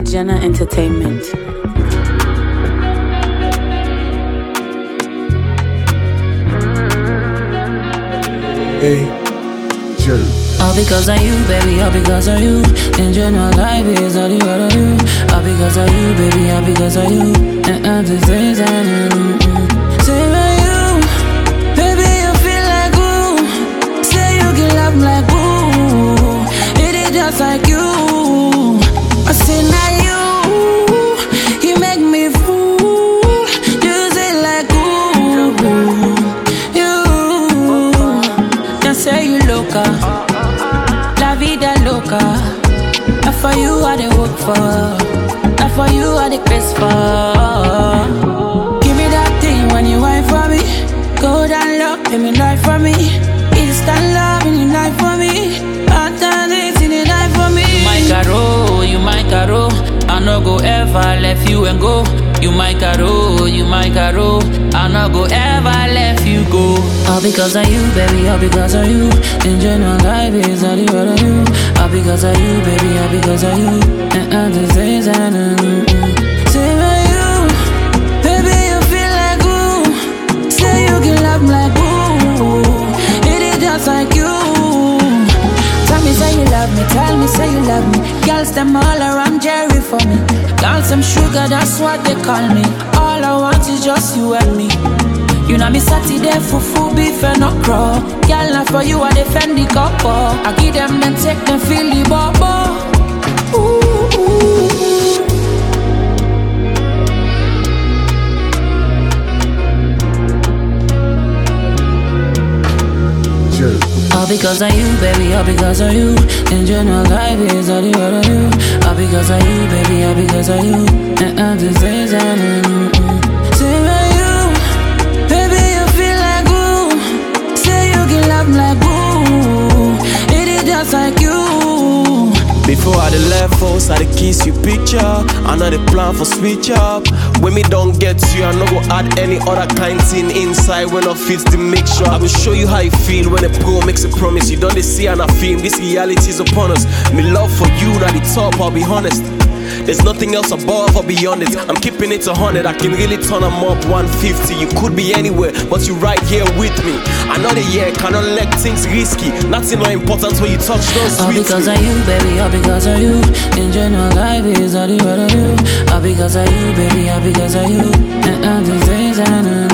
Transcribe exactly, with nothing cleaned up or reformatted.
Jenna Entertainment. Hey, Jerry. All because of you, baby, all because of you. In general, life is all you gotta do. All because of you, baby, all because of you. And I'm just saying, say by you, baby, you feel like woo. Say you can love like woo. It is just like you. I say now you, you make me fool. You say like woo. You say you loca. Vida loca. Not for you I dey work for. Not for you I dey press for. Give me that thing when you wait for me. Go down low, give me life for me. Instant love in your life for me. Alternate in your life for me. You my caro, you my caro. I no go ever left you and go. You my caro, you my caro. I no go ever let you go. All because of you, baby, all because of you. In general, life is all you gotta do. All because of you, baby, all because of you. And I'm just saying, say by you, baby, you feel like woo. Say you can love like woo. It is just like you. Tell me, say you love me, tell me, say you love me. Girls, them all around Jerry for me. Girls, some sugar, that's what they call me. All I want is just you and me. You know me Saturday fufu beef and no crow. Girl, not for you I defend the couple. I give them then take them feel the bubble. Ooh, ooh. All because of you, baby, all because of you. In general, life is all you gotta do. All because of you, baby, all because of you. And I'm just saying, say by you, baby, you feel like woo. Say you can love like woo. It is just like you. Before I the left house, I the kiss you picture. I know the plan for switch up. When me don't get you, I no go add any other kind thing inside when I fits the mixture. I will show you how you feel when a pro makes a promise. You don't see and I feel this reality is upon us. Me love for you at the top, I'll be honest. There's nothing else above or beyond it. I'm keeping it a hundred, I can really turn them up one fifty. You could be anywhere, but you right here with me. Another year, cannot let things risky. Nothing more important when you touch those all because of you, baby, all because of you. In general, life is all you gotta do. All because of you, baby, all because of you. And I'm just saying,